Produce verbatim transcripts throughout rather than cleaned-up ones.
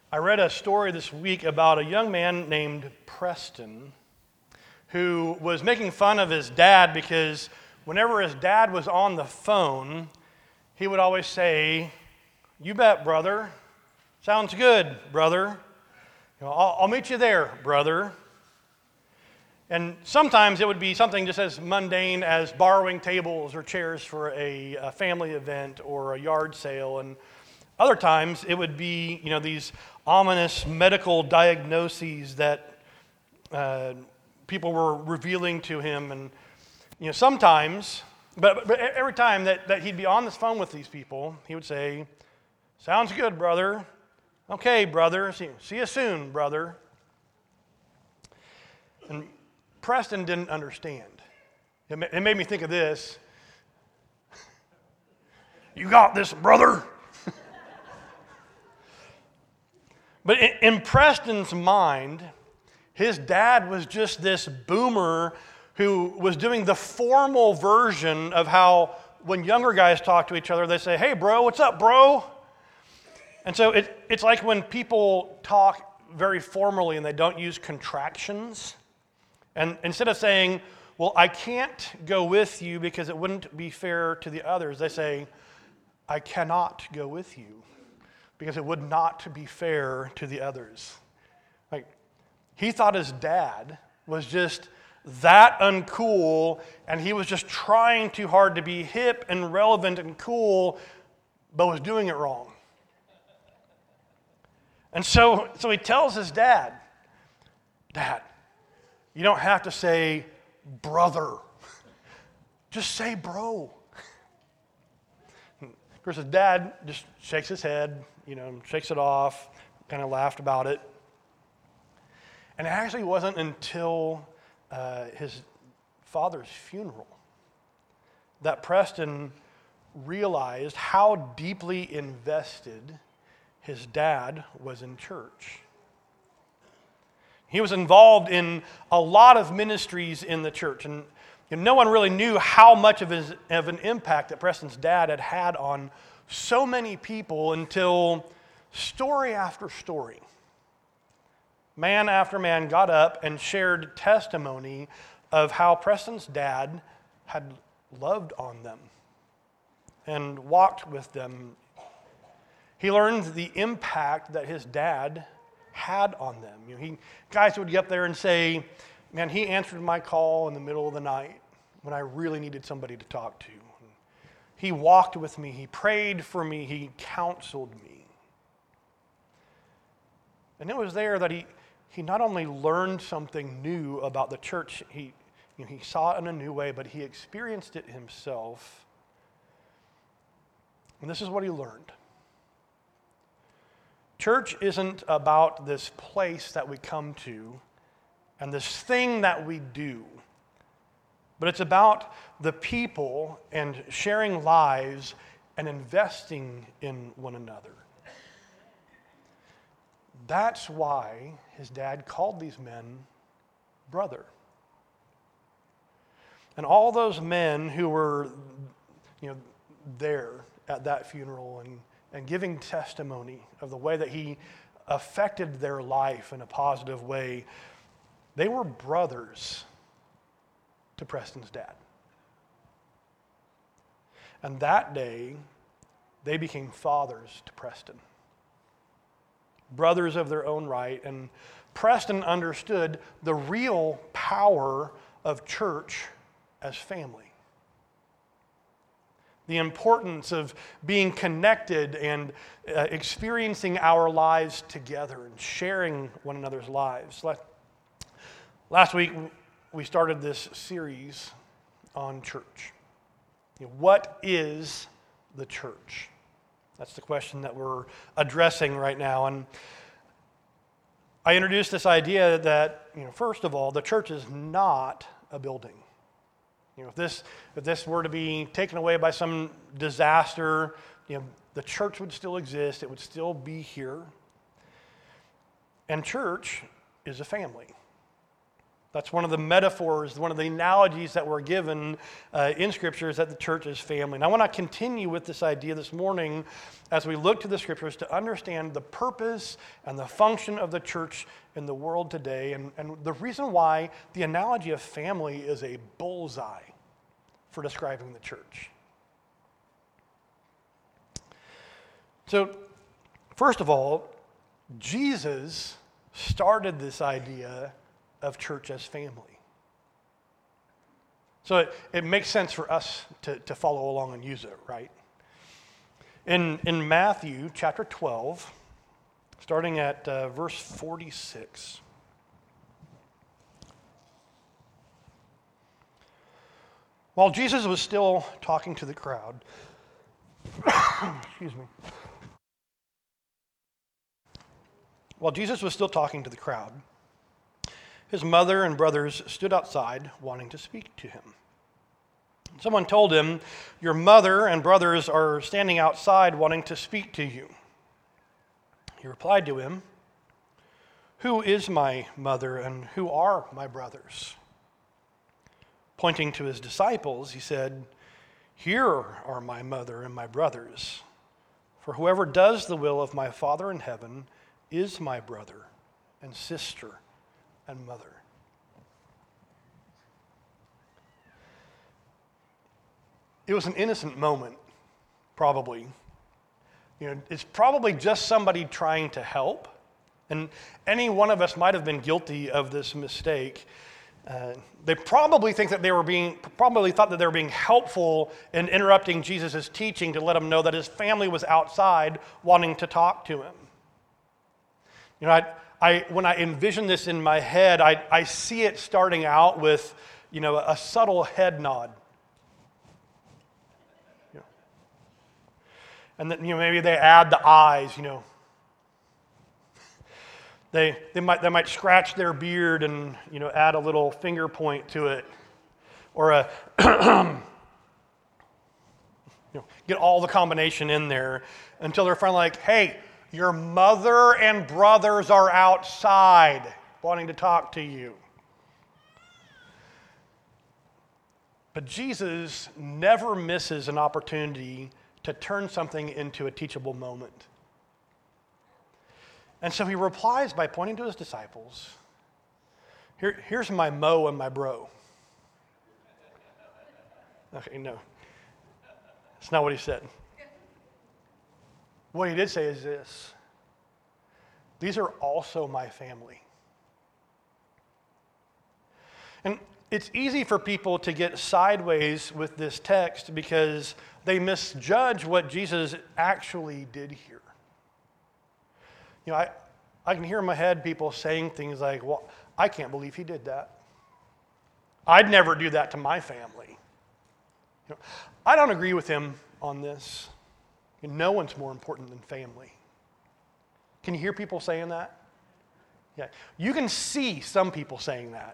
I read a story this week about a young man named Preston who was making fun of his dad because whenever his dad was on the phone, he would always say, "You bet, brother. Sounds good, brother. You know, I'll, I'll meet you there, brother." And sometimes it would be something just as mundane as borrowing tables or chairs for a, a family event or a yard sale. And other times it would be, you know, these ominous medical diagnoses that uh, people were revealing to him. And, you know, sometimes, but, but every time that, that he'd be on this phone with these people, he would say, "Sounds good, brother. Okay, brother. See, see you soon, brother." And Preston didn't understand. It made me think of this. "You got this, brother." But in Preston's mind, his dad was just this boomer who was doing the formal version of how when younger guys talk to each other, they say, "Hey, bro, what's up, bro?" And so it, it's like when people talk very formally and they don't use contractions. And instead of saying, "Well, I can't go with you because it wouldn't be fair to the others," they say, "I cannot go with you because it would not be fair to the others." Like, he thought his dad was just that uncool, and he was just trying too hard to be hip and relevant and cool, but was doing it wrong. And so, so he tells his dad, "Dad, you don't have to say brother. Just say bro." Of course, his dad just shakes his head, you know, shakes it off, kind of laughed about it. And it actually wasn't until uh, his father's funeral that Preston realized how deeply invested his dad was in church. He was involved in a lot of ministries in the church, and you know, no one really knew how much of, his, of an impact that Preston's dad had had on so many people until story after story, man after man got up and shared testimony of how Preston's dad had loved on them and walked with them. He learned the impact that his dad had on them. You know, he, guys would get up there and say, "Man, he answered my call in the middle of the night when I really needed somebody to talk to. He walked with me, he prayed for me, he counseled me." And it was there that he, he not only learned something new about the church, he, you know, he saw it in a new way, but he experienced it himself. And this is what he learned. Church isn't about this place that we come to and this thing that we do, but it's about the people and sharing lives and investing in one another. That's why his dad called these men brother. And all those men who were, you know, there at that funeral and and giving testimony of the way that he affected their life in a positive way, they were brothers to Preston's dad. And that day, they became fathers to Preston. Brothers of their own right, and Preston understood the real power of church as family. The importance of being connected and uh, experiencing our lives together and sharing one another's lives. Last week, we started this series on church. You know, what is the church? That's the question that we're addressing right now. And I introduced this idea that, you know, first of all, the church is not a building. You know, if this if this were to be taken away by some disaster, you know, the church would still exist. It would still be here. And church is a family. That's one of the metaphors, one of the analogies that we're given uh, in Scripture is that the church is family. And I want to continue with this idea this morning as we look to the Scriptures to understand the purpose and the function of the church in the world today, and, and the reason why the analogy of family is a bullseye for describing the church. So, first of all, Jesus started this idea of church as family. So it, it makes sense for us to, to follow along and use it, right? In, in Matthew chapter twelve, starting at uh, verse forty-six. While Jesus was still talking to the crowd, excuse me. While Jesus was still talking to the crowd, his mother and brothers stood outside wanting to speak to him. Someone told him, "Your mother and brothers are standing outside wanting to speak to you." He replied to him, "Who is my mother and who are my brothers?" Pointing to his disciples, he said, "Here are my mother and my brothers. For whoever does the will of my Father in heaven is my brother and sister and mother." It was an innocent moment, probably. You know, it's probably just somebody trying to help. And any one of us might have been guilty of this mistake. Uh, they probably think that they were being, probably thought that they were being helpful in interrupting Jesus' teaching to let him know that his family was outside wanting to talk to him. You know, I, I when I envision this in my head, I, I see it starting out with, you know, a subtle head nod. You know. And then, you know, maybe they add the eyes, you know. They they might they might scratch their beard and, you know, add a little finger point to it, or a you know, get all the combination in there until they're finally like, "Hey, your mother and brothers are outside wanting to talk to you." But Jesus never misses an opportunity to turn something into a teachable moment. And so he replies by pointing to his disciples, Here, here's my mo and my bro. Okay, no. That's not what he said. What he did say is this: these are also my family. And it's easy for people to get sideways with this text because they misjudge what Jesus actually did here. You know, I, I can hear in my head people saying things like, "Well, I can't believe he did that. I'd never do that to my family." You know, I don't agree with him on this. No one's more important than family. Can you hear people saying that? Yeah. You can see some people saying that.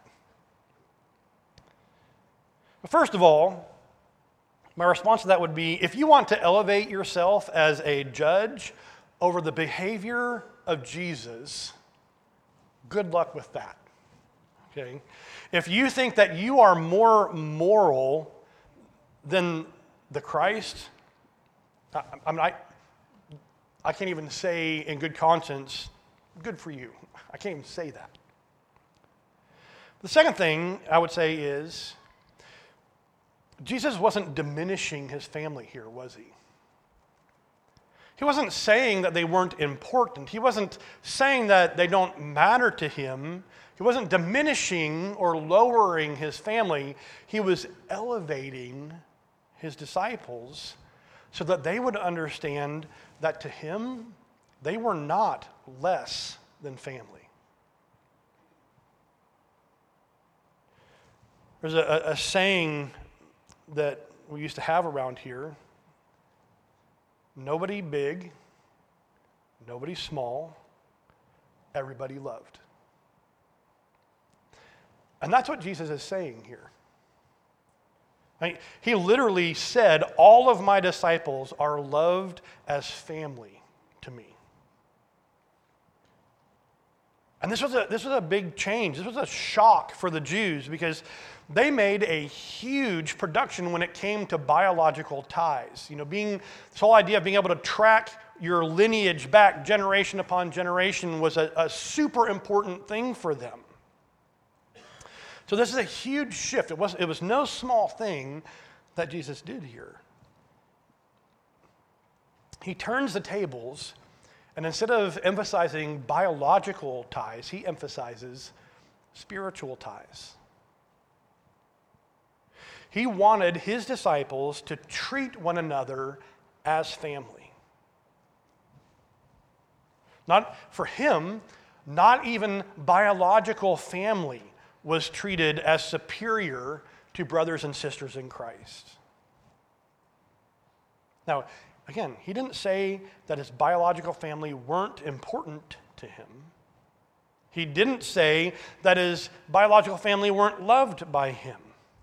But first of all, my response to that would be, if you want to elevate yourself as a judge over the behavior of Jesus, good luck with that. Okay? If you think that you are more moral than the Christ, I, I mean, I, I can't even say in good conscience, good for you. I can't even say that. The second thing I would say is, Jesus wasn't diminishing his family here, was he? He wasn't saying that they weren't important. He wasn't saying that they don't matter to him. He wasn't diminishing or lowering his family. He was elevating his disciples so that they would understand that to him, they were not less than family. There's a, a saying that we used to have around here: nobody big, nobody small, everybody loved. And that's what Jesus is saying here. I mean, he literally said, all of my disciples are loved as family to me. And this was a this was a big change. This was a shock for the Jews because they made a huge production when it came to biological ties. You know, being this whole idea of being able to track your lineage back generation upon generation was a, a super important thing for them. So this is a huge shift. It was it was no small thing that Jesus did here. He turns the tables, and instead of emphasizing biological ties, he emphasizes spiritual ties. He wanted his disciples to treat one another as family. Not for him, not even biological family was treated as superior to brothers and sisters in Christ. Now, again, he didn't say that his biological family weren't important to him. He didn't say that his biological family weren't loved by him.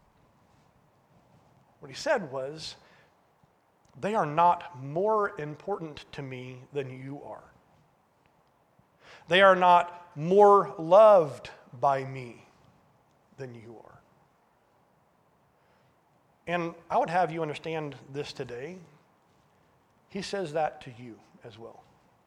What he said was, they are not more important to me than you are. They are not more loved by me than you are. And I would have you understand this today. He says that to you as well.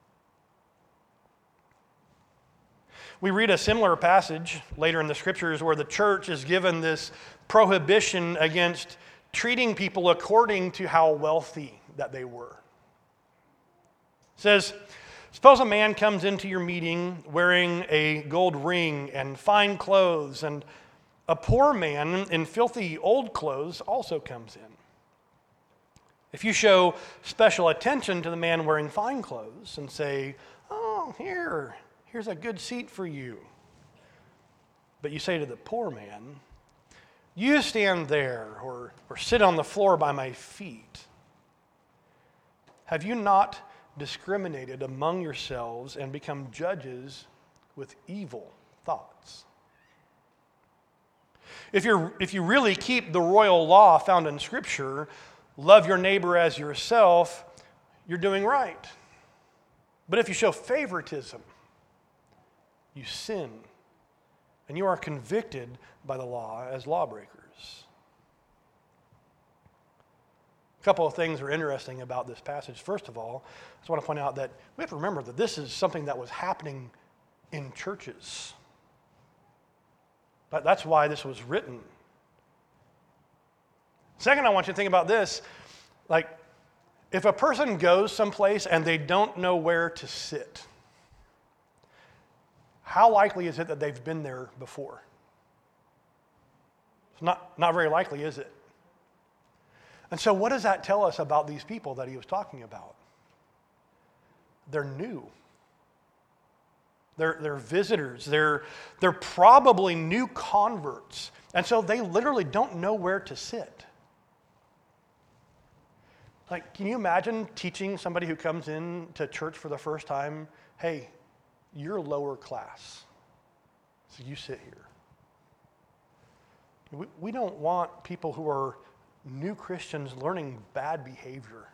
We read a similar passage later in the scriptures where the church is given this prohibition against treating people according to how wealthy that they were. It says, suppose a man comes into your meeting wearing a gold ring and fine clothes, and a poor man in filthy old clothes also comes in. If you show special attention to the man wearing fine clothes and say, oh, here, here's a good seat for you. But you say to the poor man, you stand there or, or sit on the floor by my feet. Have you not discriminated among yourselves and become judges with evil thoughts? If you're if you really keep the royal law found in Scripture, love your neighbor as yourself, you're doing right. But if you show favoritism, you sin, and you are convicted by the law as lawbreakers. A couple of things are interesting about this passage. First of all, I just want to point out that we have to remember that this is something that was happening in churches. That's why this was written. Second, I want you to think about this. Like, if a person goes someplace and they don't know where to sit, how likely is it that they've been there before? It's not, not very likely, is it? And so what does that tell us about these people that he was talking about? They're new. They're, they're visitors. They're, they're probably new converts. And so they literally don't know where to sit. Like, can you imagine teaching somebody who comes in to church for the first time, hey, you're lower class, so you sit here. We, we don't want people who are new Christians learning bad behavior.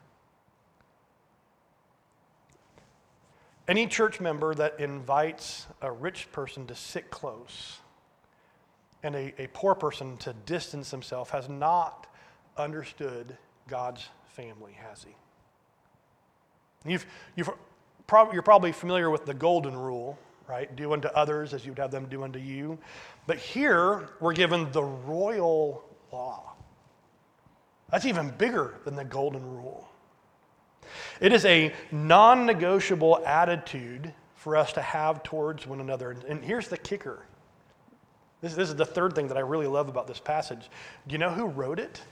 Any church member that invites a rich person to sit close and a, a poor person to distance himself has not understood God's family, has he? You've, you've prob- you're probably familiar with the golden rule, right? Do unto others as you'd have them do unto you. But here, we're given the royal law. That's even bigger than the golden rule. It is a non-negotiable attitude for us to have towards one another. And here's the kicker. This, this is the third thing that I really love about this passage. Do you know who wrote it?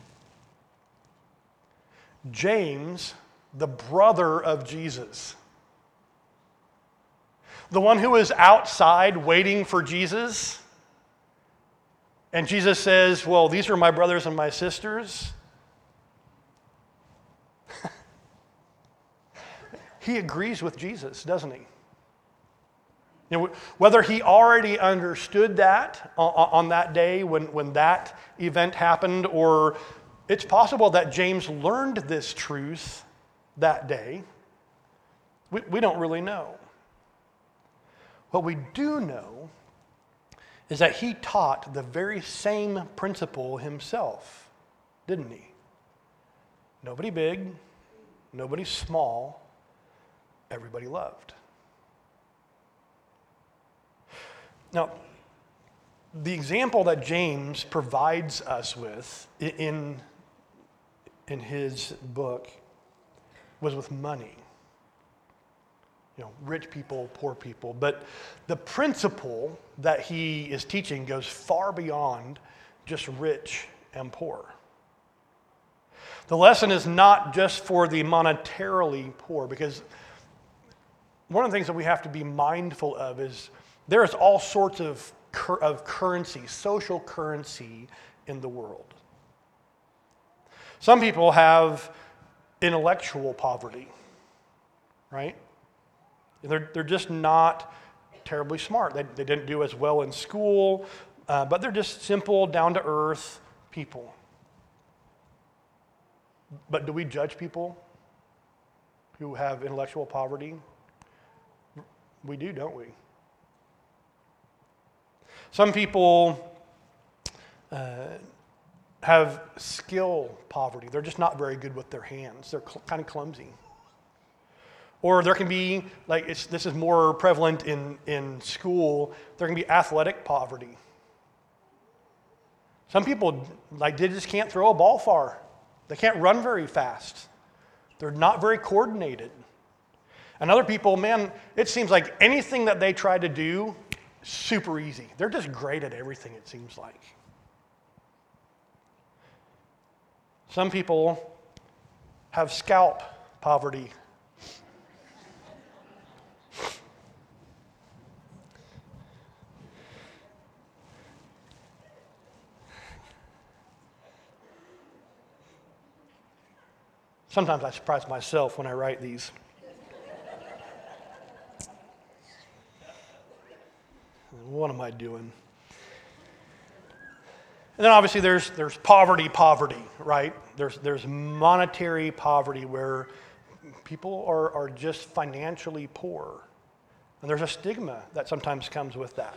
James, the brother of Jesus. The one who was outside waiting for Jesus. And Jesus says, well, these are my brothers and my sisters. He agrees with Jesus, doesn't he? You know, whether he already understood that on, on that day when, when that event happened, or it's possible that James learned this truth that day, we, we don't really know. What we do know is that he taught the very same principle himself, didn't he? Nobody big, nobody small, everybody loved. Now, the example that James provides us with in, in his book was with money. You know, rich people, poor people. But the principle that he is teaching goes far beyond just rich and poor. The lesson is not just for the monetarily poor, because one of the things that we have to be mindful of is there is all sorts of, cur- of currency, social currency in the world. Some people have intellectual poverty, right? They're, they're just not terribly smart. They, they didn't do as well in school, uh, but they're just simple, down-to-earth people. But do we judge people who have intellectual poverty? We do, don't we? Some people uh, have skill poverty. They're just not very good with their hands. They're cl- kind of clumsy. Or there can be, like it's, this is more prevalent in, in school, there can be athletic poverty. Some people, like, they just can't throw a ball far. They can't run very fast. They're not very coordinated. And other people, man, it seems like anything that they try to do, super easy. They're just great at everything, it seems like. Some people have scalp poverty. Sometimes I surprise myself when I write these. What am I doing? And then obviously there's there's poverty, poverty, right? There's there's monetary poverty where people are, are just financially poor. And there's a stigma that sometimes comes with that.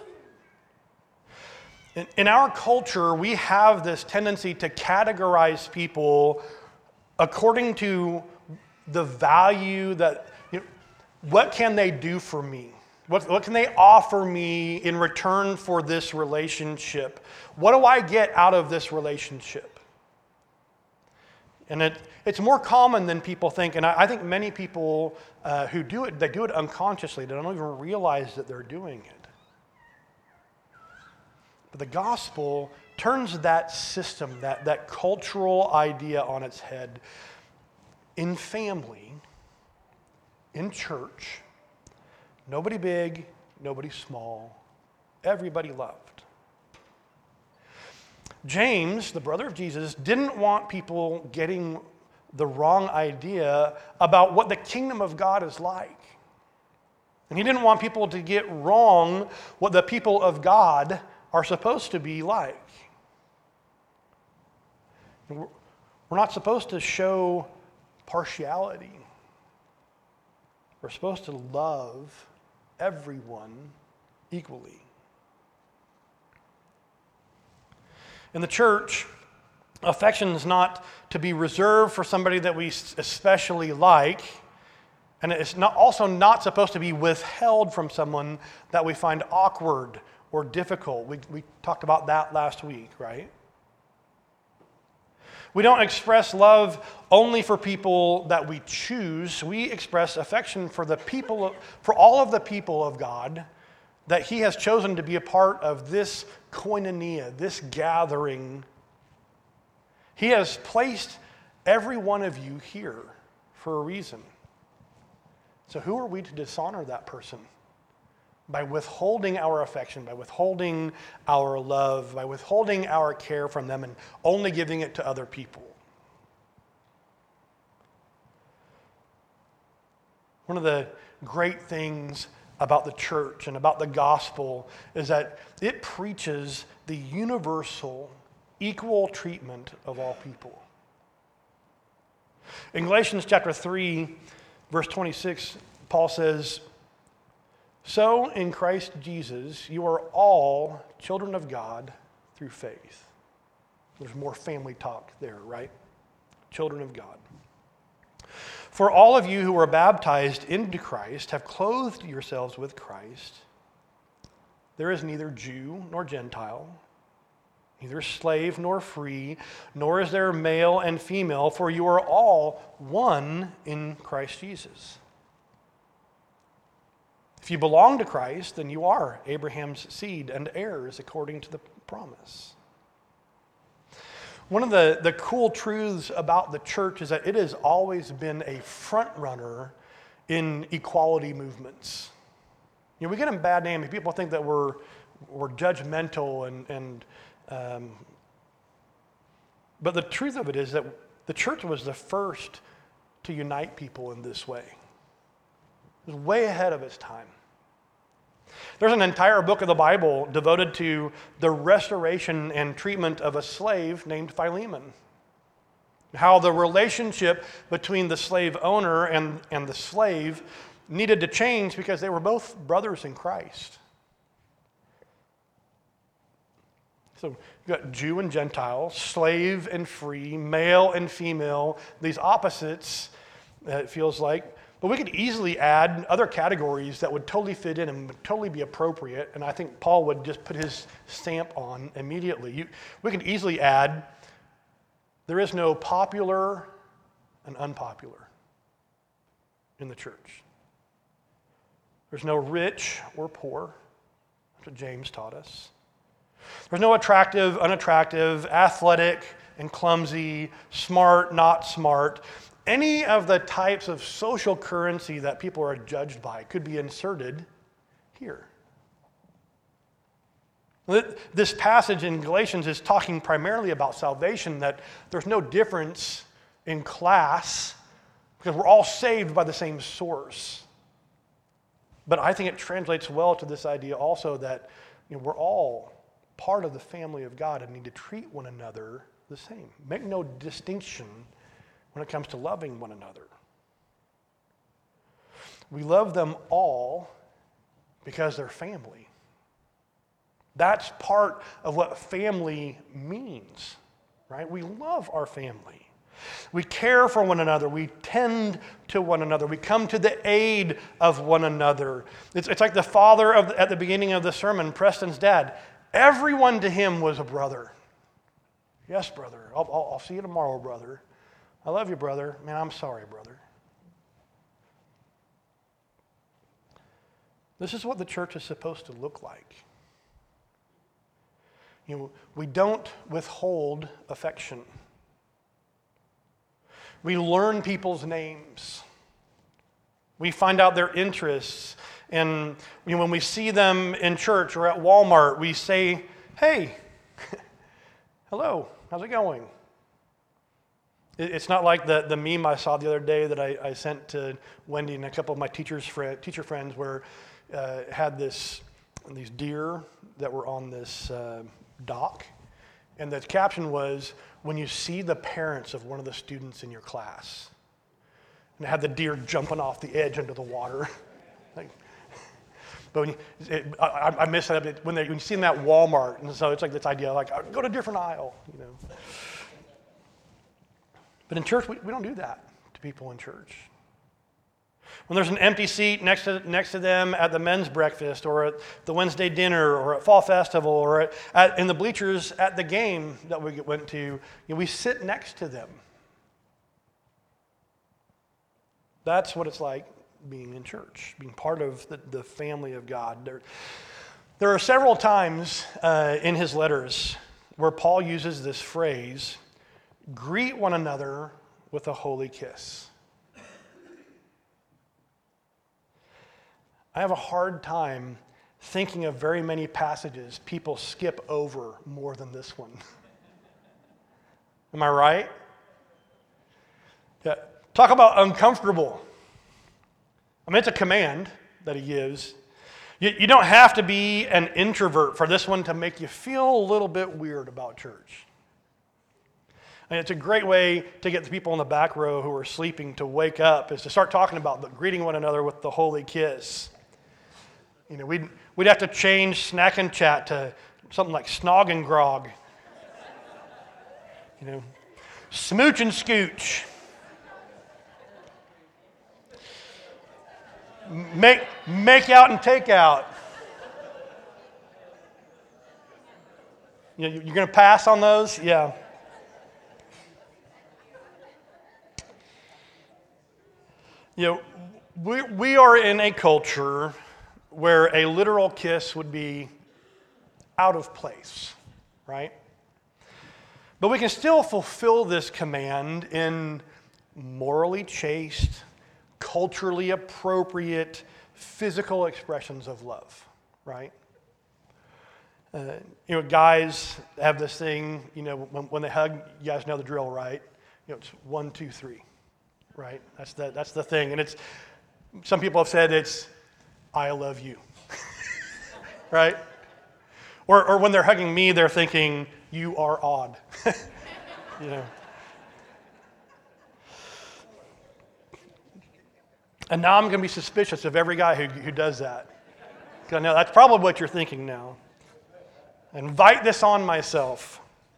In, in our culture, we have this tendency to categorize people according to the value that, you know, what can they do for me? What, what can they offer me in return for this relationship? What do I get out of this relationship? And it, it's more common than people think, and I, I think many people uh, who do it, they do it unconsciously. They don't even realize that they're doing it. But the gospel turns that system, that, that cultural idea on its head. In family, in church, nobody big, nobody small, everybody loved. James, the brother of Jesus, didn't want people getting the wrong idea about what the kingdom of God is like. And he didn't want people to get wrong what the people of God are supposed to be like. We're not supposed to show partiality. We're supposed to love everyone equally. In the church, affection is not to be reserved for somebody that we especially like, and it's not, also not supposed to be withheld from someone that we find awkward or difficult. We, we talked about that last week, right? We don't express love only for people that we choose. We express affection for the people, of, for all of the people of God that He has chosen to be a part of this koinonia, this gathering. He has placed every one of you here for a reason. So who are we to dishonor that person? By withholding our affection, by withholding our love, by withholding our care from them and only giving it to other people. One of the great things about the church and about the gospel is that it preaches the universal, equal treatment of all people. In Galatians chapter three, verse twenty-six, Paul says, So in Christ Jesus, you are all children of God through faith. There's more family talk there, right? Children of God. For all of you who were baptized into Christ have clothed yourselves with Christ. There is neither Jew nor Gentile, neither slave nor free, nor is there male and female, for you are all one in Christ Jesus. If you belong to Christ, then you are Abraham's seed and heirs according to the promise. One of the, the cool truths about the church is that it has always been a front runner in equality movements. You know, we get a bad name. People think that we're, we're judgmental, and, and um, but the truth of it is that the church was the first to unite people in this way. It was way ahead of its time. There's an entire book of the Bible devoted to the restoration and treatment of a slave named Philemon. How the relationship between the slave owner and, and the slave needed to change because they were both brothers in Christ. So you've got Jew and Gentile, slave and free, male and female, these opposites, uh, it feels like. But we could easily add other categories that would totally fit in and would totally be appropriate, and I think Paul would just put his stamp on immediately. You, we could easily add, there is no popular and unpopular in the church. There's no rich or poor. That's what James taught us. There's no attractive, unattractive, athletic and clumsy, smart, not smart. Any of the types of social currency that people are judged by could be inserted here. This passage in Galatians is talking primarily about salvation, that there's no difference in class because we're all saved by the same source. But I think it translates well to this idea also that, you know, we're all part of the family of God and need to treat one another the same. Make no distinction when it comes to loving one another. We love them all because they're family. That's part of what family means, right? We love our family. We care for one another. We tend to one another. We come to the aid of one another. It's, it's like the father of, at the beginning of the sermon, Preston's dad. Everyone to him was a brother. Yes, brother. I'll, I'll, I'll see you tomorrow, brother. I love you, brother. Man, I'm sorry, brother. This is what the church is supposed to look like. You know, we don't withhold affection. We learn people's names. We find out their interests. And you know, when we see them in church or at Walmart, we say, hey, hello, how's it going? It's not like the, the meme I saw the other day that I, I sent to Wendy and a couple of my teachers, teacher friends, where uh, it had this these deer that were on this uh, dock. And the caption was, when you see the parents of one of the students in your class. And it had the deer jumping off the edge into the water. like, but when you, it, I, I miss that when, they, when you see them at Walmart. And so it's like this idea, like, go to a different aisle, you know. But in church, we, we don't do that to people in church. When there's an empty seat next to next to them at the men's breakfast or at the Wednesday dinner or at Fall Festival or at, at, in the bleachers at the game that we went to, you know, we sit next to them. That's what it's like being in church, being part of the, the family of God. There, there are several times uh, in his letters where Paul uses this phrase, greet one another with a holy kiss. I have a hard time thinking of very many passages people skip over more than this one. Am I right? Yeah. Talk about uncomfortable. I mean, it's a command that he gives. You, you don't have to be an introvert for this one to make you feel a little bit weird about church. And it's a great way to get the people in the back row who are sleeping to wake up, is to start talking about the, greeting one another with the holy kiss. You know, we'd, we'd have to change snack and chat to something like snog and grog. You know, smooch and scooch. Make, make out and take out. You know, you're going to pass on those? Yeah. You know, we, we are in a culture where a literal kiss would be out of place, right? But we can still fulfill this command in morally chaste, culturally appropriate, physical expressions of love, right? Uh, you know, guys have this thing, you know, when, when they hug, you guys know the drill, right? You know, it's one, two, three, right? That's the, that's the thing. And it's, some people have said it's, I love you, right? Or, or when they're hugging me, they're thinking, you are odd, you know. And now I'm going to be suspicious of every guy who, who does that. Because I know that's probably what you're thinking now. Invite this on myself.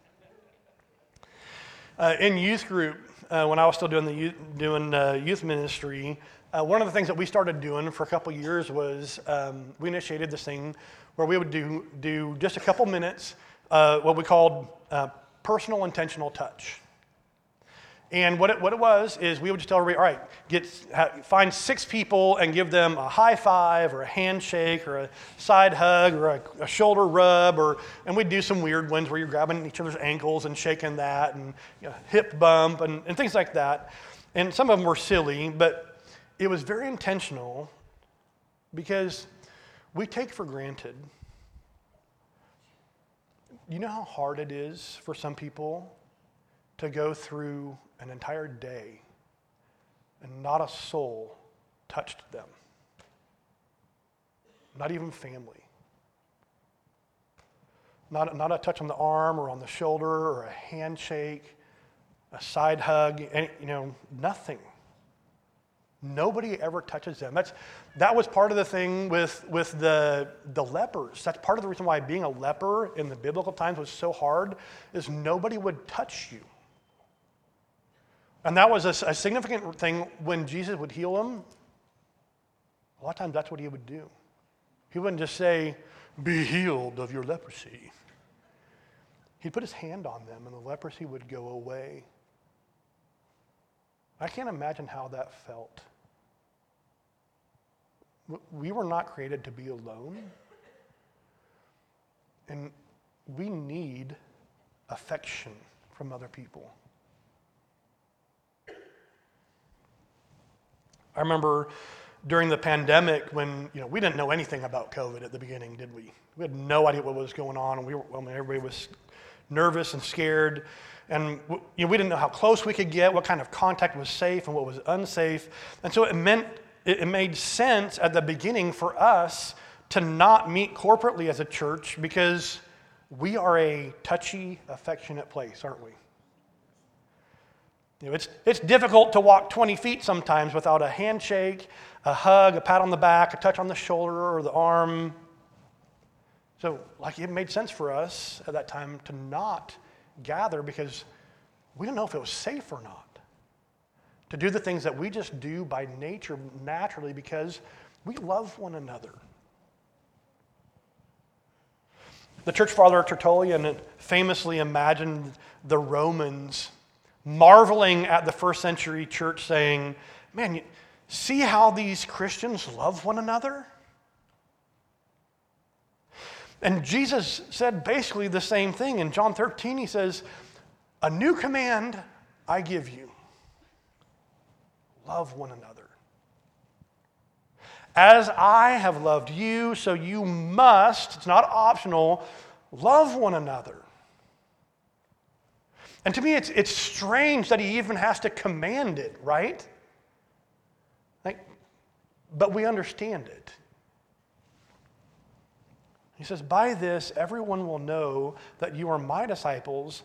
Uh, in youth group, uh, when I was still doing the youth, doing uh, youth ministry, uh, one of the things that we started doing for a couple years was um, we initiated this thing where we would do do just a couple minutes, uh, what we called uh, personal intentional touch. And what it, what it was is we would just tell everybody, all right, get, ha, find six people and give them a high five or a handshake or a side hug or a, a shoulder rub, or and we'd do some weird ones where you're grabbing each other's ankles and shaking that, and you know, hip bump and, and things like that. And some of them were silly, but it was very intentional because we take for granted. You know how hard it is for some people to go through an entire day and not a soul touched them. Not even family. Not, not a touch on the arm or on the shoulder or a handshake, a side hug, any, you know, nothing. Nobody ever touches them. That's, that was part of the thing with, with the, the lepers. That's part of the reason why being a leper in the biblical times was so hard, is nobody would touch you. And that was a, a significant thing when Jesus would heal them. A lot of times that's what he would do. He wouldn't just say, be healed of your leprosy. He'd put his hand on them and the leprosy would go away. I can't imagine how that felt. We were not created to be alone. And we need affection from other people. I remember during the pandemic when, you know, we didn't know anything about COVID at the beginning, did we? We had no idea what was going on, and we were, I mean, everybody was nervous and scared, and you know, we didn't know how close we could get, what kind of contact was safe and what was unsafe, and so it meant it, it made sense at the beginning for us to not meet corporately as a church because we are a touchy, affectionate place, aren't we? You know, it's, it's difficult to walk twenty feet sometimes without a handshake, a hug, a pat on the back, a touch on the shoulder or the arm. So, like, it made sense for us at that time to not gather because we didn't know if it was safe or not. To do the things that we just do by nature, naturally, because we love one another. The church father Tertullian famously imagined the Romans marveling at the first century church saying, man, see how these Christians love one another? And Jesus said basically the same thing. In John thirteen, he says, a new command I give you. Love one another. As I have loved you, so you must, it's not optional, love one another. And to me, it's, it's strange that he even has to command it, right? Like, but we understand it. He says, by this, everyone will know that you are my disciples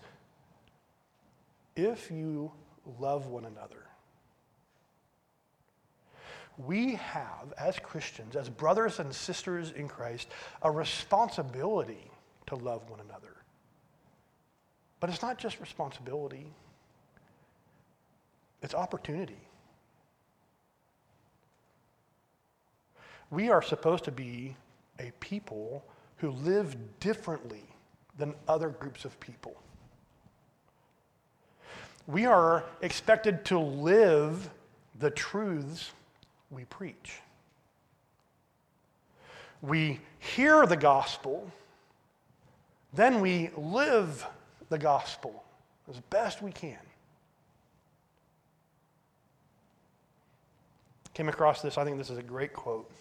if you love one another. We have, as Christians, as brothers and sisters in Christ, a responsibility to love one another. But it's not just responsibility, it's opportunity. We are supposed to be a people who live differently than other groups of people. We are expected to live the truths we preach. We hear the gospel, then we live the gospel as best we can. Came across this, I think this is a great quote.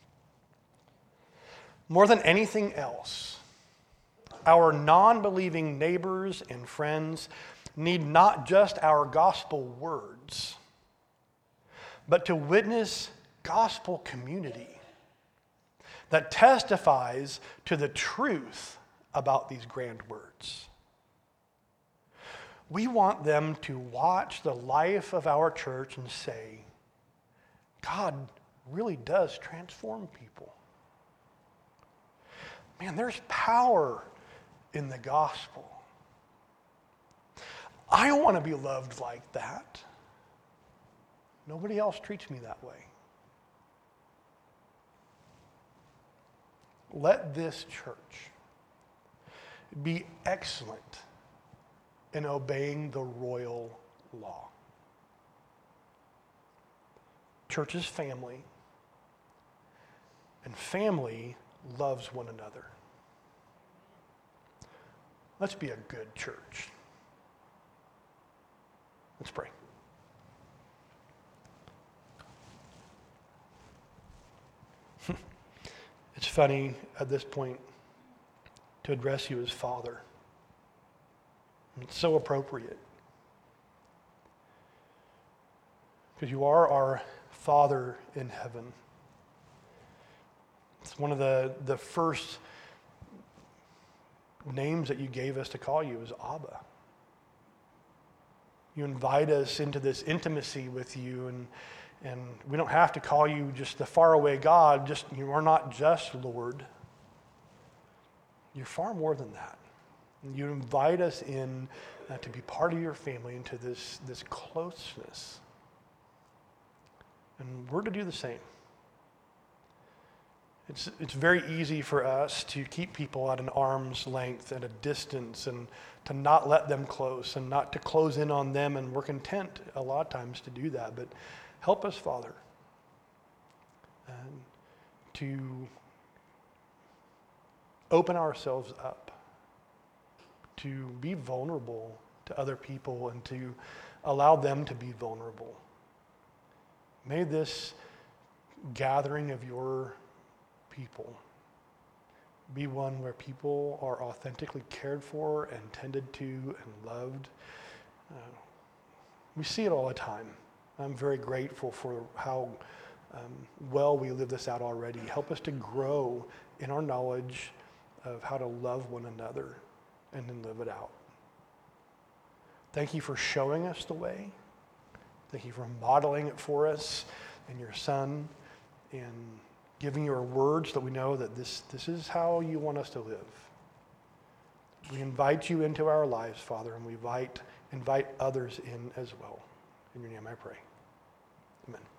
More than anything else, our non-believing neighbors and friends need not just our gospel words, but to witness gospel community that testifies to the truth about these grand words. We want them to watch the life of our church and say, God really does transform people. Man, there's power in the gospel. I want to be loved like that. Nobody else treats me that way. Let this church be excellent in obeying the royal law. Church is family, and family loves one another. Let's be a good church. Let's pray. It's funny at this point to address you as Father. It's so appropriate. Because you are our Father in heaven. It's one of the, the first names that you gave us to call you is Abba. You invite us into this intimacy with you, and and we don't have to call you just the faraway God. Just you are not just Lord. You're far more than that. And you invite us in uh, to be part of your family, into this, this closeness. And we're to do the same. It's, it's very easy for us to keep people at an arm's length, at a distance, and to not let them close, and not to close in on them, and we're content a lot of times to do that. But help us, Father, um, to open ourselves up, to be vulnerable to other people, and to allow them to be vulnerable. May this gathering of your people be one where people are authentically cared for and tended to and loved. Uh, we see it all the time. I'm very grateful for how um, well we live this out already. Help us to grow in our knowledge of how to love one another and then live it out. Thank you for showing us the way. Thank you for modeling it for us in your Son, and giving your words that we know that this, this is how you want us to live. We invite you into our lives, Father, and we invite, invite others in as well. In your name I pray. Amen.